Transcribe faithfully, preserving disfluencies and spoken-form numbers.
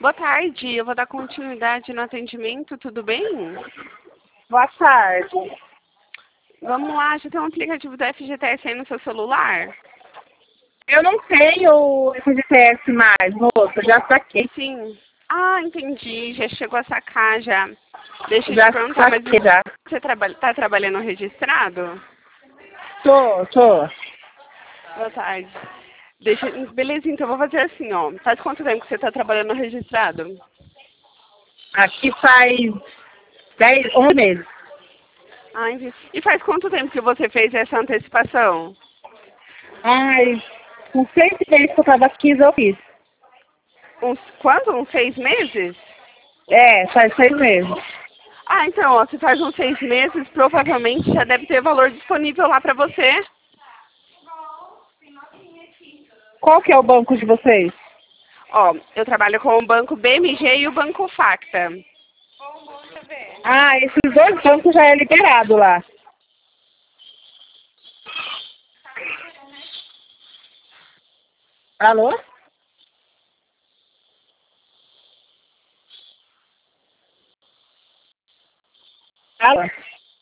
Boa tarde, eu vou dar continuidade no atendimento, tudo bem? Boa tarde. Vamos lá, já tem um aplicativo da F G T S aí no seu celular? Eu não tenho F G T S mais, moça, já saquei. Sim. Ah, entendi, já chegou a sacar já. Deixa eu Já te perguntar, mas saquei, já. você traba tá trabalhando registrado? Tô, tô. Boa tarde. Deixa, beleza, então eu vou fazer assim, ó. Faz quanto tempo que você está trabalhando registrado? Aqui faz dez, onze meses. Ah, entendi. E faz quanto tempo que você fez essa antecipação? Ai, com seis meses que eu tava aqui, eu fiz. Uns quanto? Uns seis meses? É, faz seis meses. Ah, então, ó, se faz uns seis meses, provavelmente já deve ter valor disponível lá para você. Qual que é o banco de vocês? Ó, eu trabalho com o banco B M G e o banco Facta. Ah, esses dois bancos já é liberado lá. Alô? Alô?